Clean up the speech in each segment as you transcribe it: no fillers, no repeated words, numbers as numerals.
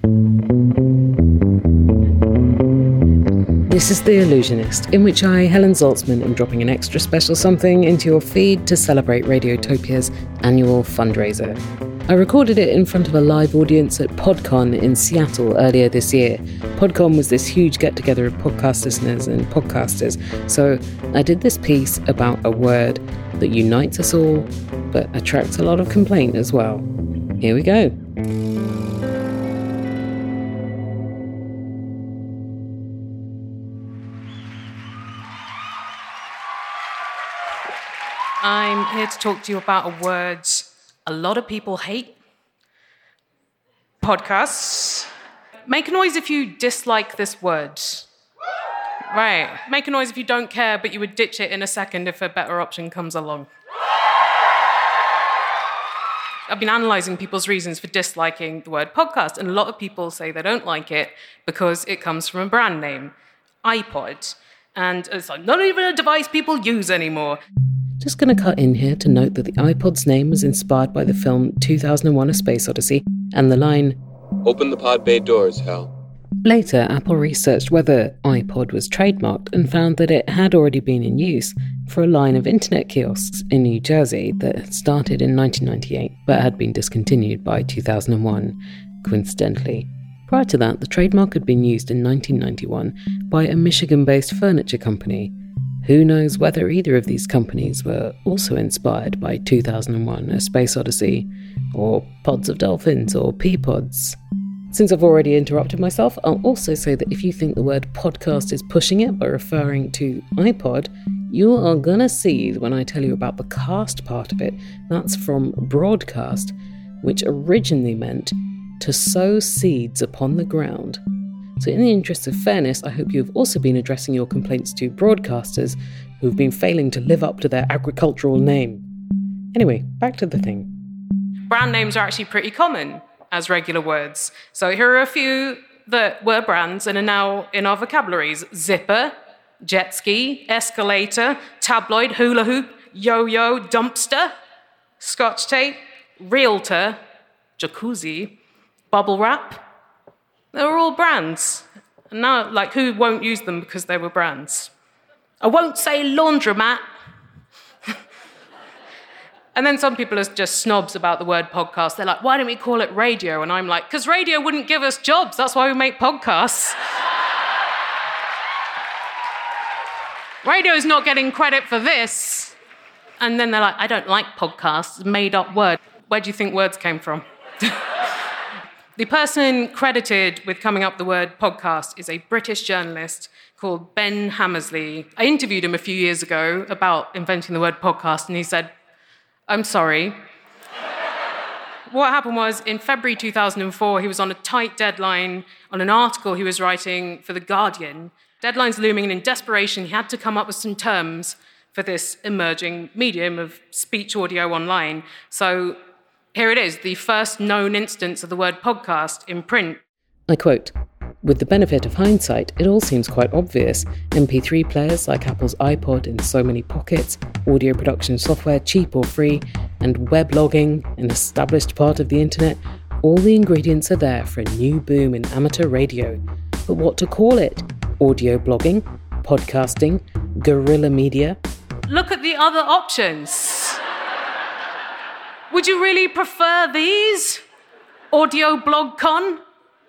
This is The Illusionist, in which I, Helen Zaltzman, am dropping an extra special something into your feed to celebrate Radiotopia's annual fundraiser. I recorded it in front of a live audience at PodCon in Seattle earlier this year. PodCon was this huge get-together of podcast listeners and podcasters, so I did this piece about a word that unites us all, but attracts a lot of complaint as well. Here we go. I'm here to talk to you about a word a lot of people hate. Podcasts. Make a noise if you dislike this word. Right. Make a noise if you don't care, but you would ditch it in a second if a better option comes along. I've been analysing people's reasons for disliking the word podcast, and a lot of people say they don't like it because it comes from a brand name, iPod. And it's like not even a device people use anymore. Just going to cut in here to note that the iPod's name was inspired by the film 2001: A Space Odyssey and the line, "Open the pod bay doors, Hal." Later, Apple researched whether iPod was trademarked and found that it had already been in use for a line of internet kiosks in New Jersey that had started in 1998 but had been discontinued by 2001, coincidentally. Prior to that, the trademark had been used in 1991 by a Michigan-based furniture company. Who knows whether either of these companies were also inspired by 2001: A Space Odyssey, or Pods of Dolphins, or Peapods. Since I've already interrupted myself, I'll also say that if you think the word podcast is pushing it by referring to iPod, you are gonna see when I tell you about the cast part of it. That's from broadcast, which originally meant to sow seeds upon the ground. So in the interest of fairness, I hope you have also been addressing your complaints to broadcasters who've been failing to live up to their agricultural name. Anyway, back to the thing. Brand names are actually pretty common as regular words. So here are a few that were brands and are now in our vocabularies. Zipper, jet ski, escalator, tabloid, hula hoop, yo-yo, dumpster, scotch tape, realtor, jacuzzi, bubble wrap. They were all brands. And now, who won't use them because they were brands? I won't say laundromat. And then some people are just snobs about the word podcast. They're like, why don't we call it radio? And I'm like, because radio wouldn't give us jobs. That's why we make podcasts. Radio's not getting credit for this. And then they're like, I don't like podcasts. Made-up word. Where do you think words came from? The person credited with coming up with the word podcast is a British journalist called Ben Hammersley. I interviewed him a few years ago about inventing the word podcast, and he said, I'm sorry. What happened was, in February 2004, he was on a tight deadline on an article he was writing for The Guardian. Deadline's looming, and in desperation, he had to come up with some terms for this emerging medium of speech audio online. So here it is, the first known instance of the word podcast in print. I quote, "With the benefit of hindsight, it all seems quite obvious. MP3 players like Apple's iPod in so many pockets, audio production software cheap or free, and weblogging, an established part of the internet, all the ingredients are there for a new boom in amateur radio. But what to call it? Audio blogging? Podcasting? Guerrilla media?" Look at the other options. Would you really prefer these? Audio blog con?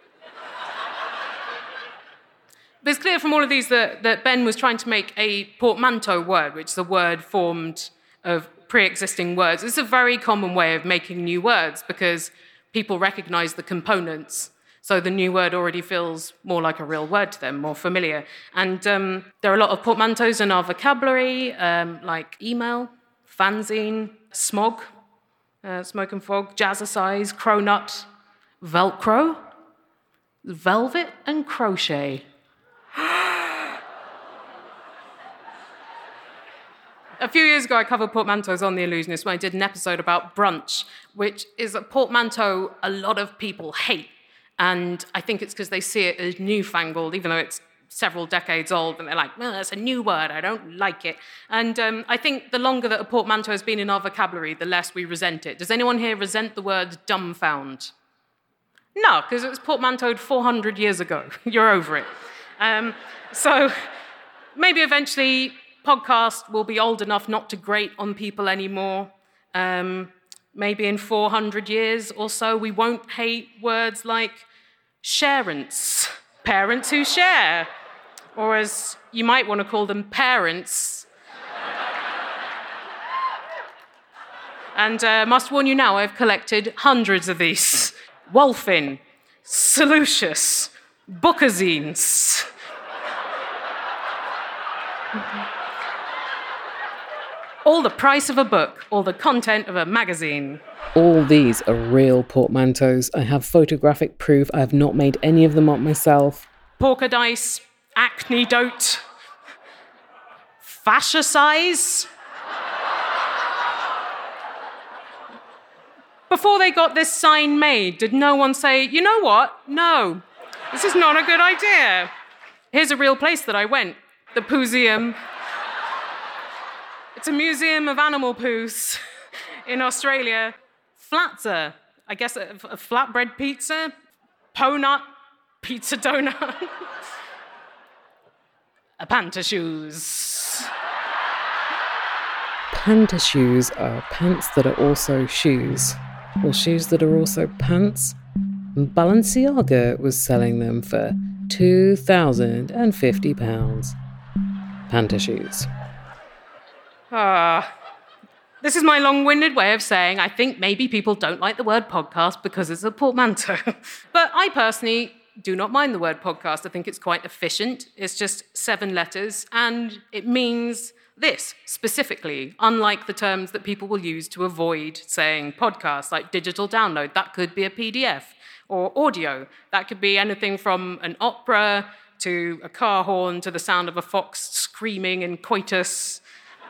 But it's clear from all of these that Ben was trying to make a portmanteau word, which is a word formed of pre-existing words. It's a very common way of making new words because people recognise the components. So the new word already feels more like a real word to them, more familiar. And there are a lot of portmanteaus in our vocabulary, like email, fanzine, smog, smoke and fog, jazzercise, cronut, velcro, velvet and crochet. A few years ago, I covered portmanteaus on The Illusionist when I did an episode about brunch, which is a portmanteau a lot of people hate. And I think it's because they see it as newfangled, even though it's several decades old, and they're like, well, that's a new word, I don't like it. And I think the longer that a portmanteau has been in our vocabulary, the less we resent it. Does anyone here resent the word dumbfound? No, because it was portmanteaued 400 years ago. You're over it. So maybe eventually podcast will be old enough not to grate on people anymore. Maybe in 400 years or so, we won't hate words like sharents, parents who share, or as you might want to call them, parents. And must warn you now, I've collected hundreds of these. Wolfin, Seleucus, bookazines. All the price of a book, all the content of a magazine. All these are real portmanteaus. I have photographic proof. I have not made any of them up myself. Porker dice, acne dote, fascia size. Before they got this sign made, did no one say, you know what? No, this is not a good idea. Here's a real place that I went, the Pooseum. It's a museum of animal poos in Australia. Flatzer, I guess a flatbread pizza. Ponut, pizza donut. A panta shoes. Panta shoes are pants that are also shoes, or shoes that are also pants. Balenciaga was selling them for £2,050. Panta shoes. This is my long-winded way of saying I think maybe people don't like the word podcast because it's a portmanteau. But I personally do not mind the word podcast. I think it's quite efficient. It's just 7 letters, and it means this specifically, unlike the terms that people will use to avoid saying podcast, like digital download. That could be a PDF, or audio. That could be anything from an opera to a car horn to the sound of a fox screaming in coitus.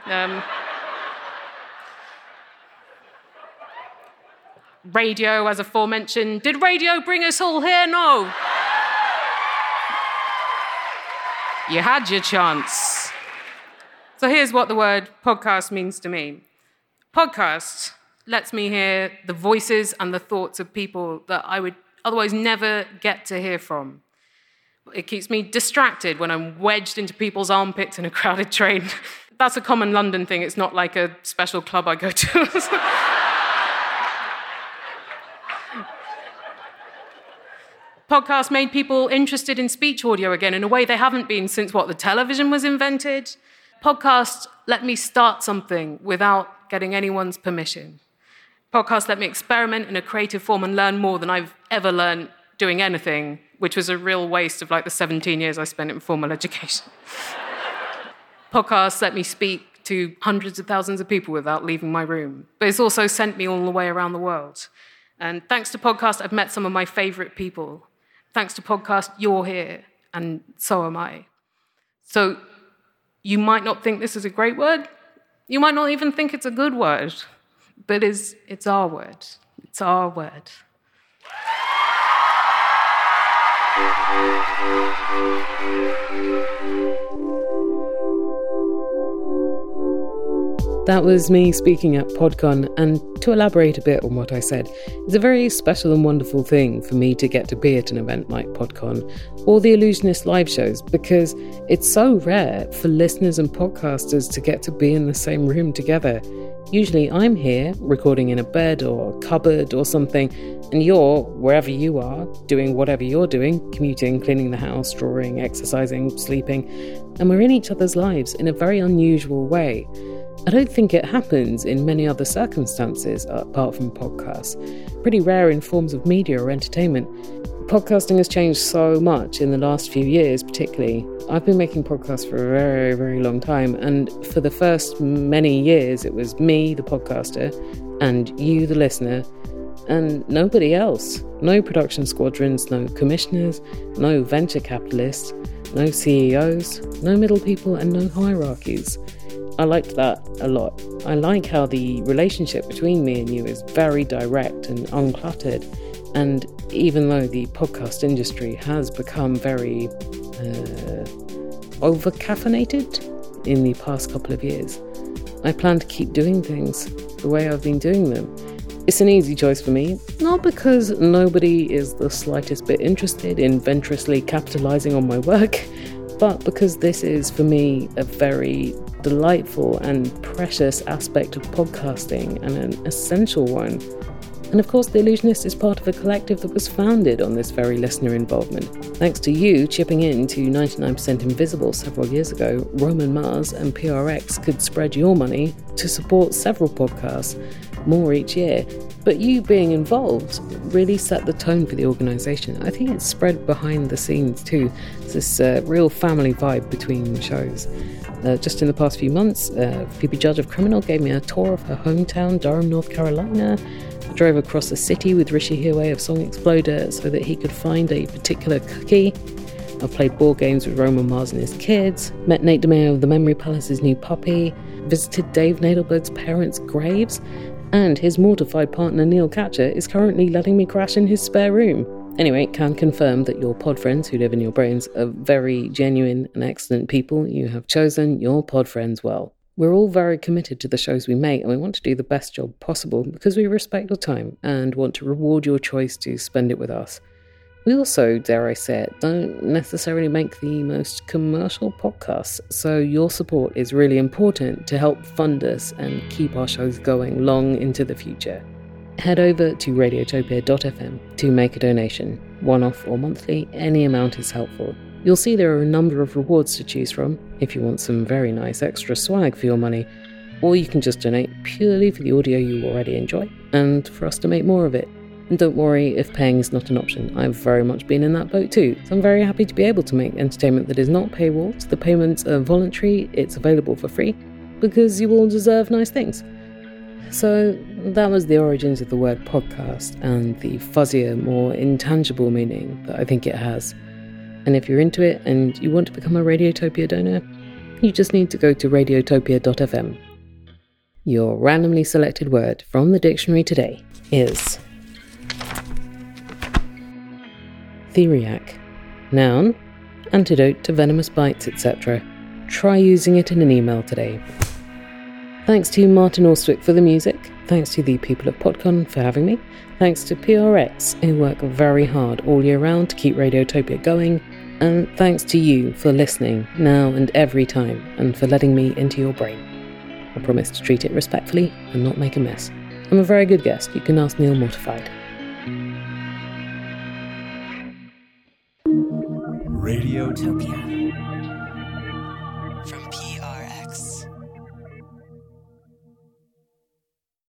Radio, as aforementioned. Did radio bring us all here? No. You had your chance. So here's what the word podcast means to me. Podcast lets me hear the voices and the thoughts of people that I would otherwise never get to hear from. It keeps me distracted when I'm wedged into people's armpits in a crowded train. That's a common London thing. It's not like a special club I go to. Podcasts made people interested in speech audio again in a way they haven't been since, the television was invented. Podcasts let me start something without getting anyone's permission. Podcasts let me experiment in a creative form and learn more than I've ever learned doing anything, which was a real waste of the 17 years I spent in formal education. Podcasts let me speak to hundreds of thousands of people without leaving my room. But it's also sent me all the way around the world. And thanks to podcasts, I've met some of my favorite people. Thanks to podcasts, you're here, and so am I. So you might not think this is a great word. You might not even think it's a good word. But it's our word. It's our word. That was me speaking at PodCon, and to elaborate a bit on what I said, it's a very special and wonderful thing for me to get to be at an event like PodCon or the Illusionist live shows, because it's so rare for listeners and podcasters to get to be in the same room together. Usually I'm here, recording in a bed or a cupboard or something, and you're, wherever you are, doing whatever you're doing, commuting, cleaning the house, drawing, exercising, sleeping, and we're in each other's lives in a very unusual way. I don't think it happens in many other circumstances apart from podcasts. Pretty rare in forms of media or entertainment. Podcasting has changed so much in the last few years, particularly. I've been making podcasts for a very, very long time, and for the first many years it was me, the podcaster, and you, the listener, and nobody else. No production squadrons, no commissioners, no venture capitalists, no CEOs, no middle people, and no hierarchies. I liked that a lot. I like how the relationship between me and you is very direct and uncluttered. And even though the podcast industry has become very over-caffeinated in the past couple of years, I plan to keep doing things the way I've been doing them. It's an easy choice for me, not because nobody is the slightest bit interested in venturously capitalising on my work, but because this is, for me, a very delightful and precious aspect of podcasting and an essential one. And of course, The Allusionist is part of a collective that was founded on this very listener involvement. Thanks to you chipping in to 99% Invisible several years ago, Roman Mars and PRX could spread your money to support several podcasts, more each year. But you being involved really set the tone for the organisation. I think it's spread behind the scenes too. It's this real family vibe between shows. Just in the past few months, Phoebe Judge of Criminal gave me a tour of her hometown, Durham, North Carolina. I drove across the city with Rishi Hirway of Song Exploder so that he could find a particular cookie. I've played board games with Roman Mars and his kids, met Nate DeMeo of the Memory Palace's new puppy, visited Dave Nadelberg's parents' graves, and his mortified partner Neil Catcher is currently letting me crash in his spare room. Anyway, can confirm that your pod friends who live in your brains are very genuine and excellent people. You have chosen your pod friends well. We're all very committed to the shows we make, and we want to do the best job possible because we respect your time and want to reward your choice to spend it with us. We also, dare I say it, don't necessarily make the most commercial podcasts, so your support is really important to help fund us and keep our shows going long into the future. Head over to radiotopia.fm to make a donation. One-off or monthly, any amount is helpful. You'll see there are a number of rewards to choose from if you want some very nice extra swag for your money, or you can just donate purely for the audio you already enjoy and for us to make more of it. And don't worry if paying is not an option. I've very much been in that boat too, so I'm very happy to be able to make entertainment that is not paywalled. The payments are voluntary, it's available for free, because you all deserve nice things. So that was the origins of the word podcast and the fuzzier, more intangible meaning that I think it has. And if you're into it and you want to become a Radiotopia donor, you just need to go to radiotopia.fm. Your randomly selected word from the dictionary today is theriac. Noun, antidote to venomous bites, etc. Try using it in an email today. Thanks to Martin Austwick for the music. Thanks to the people of PodCon for having me. Thanks to PRX, who work very hard all year round to keep Radiotopia going. And thanks to you for listening now and every time, and for letting me into your brain. I promise to treat it respectfully and not make a mess. I'm a very good guest. You can ask Neil Mortified. Radiotopia.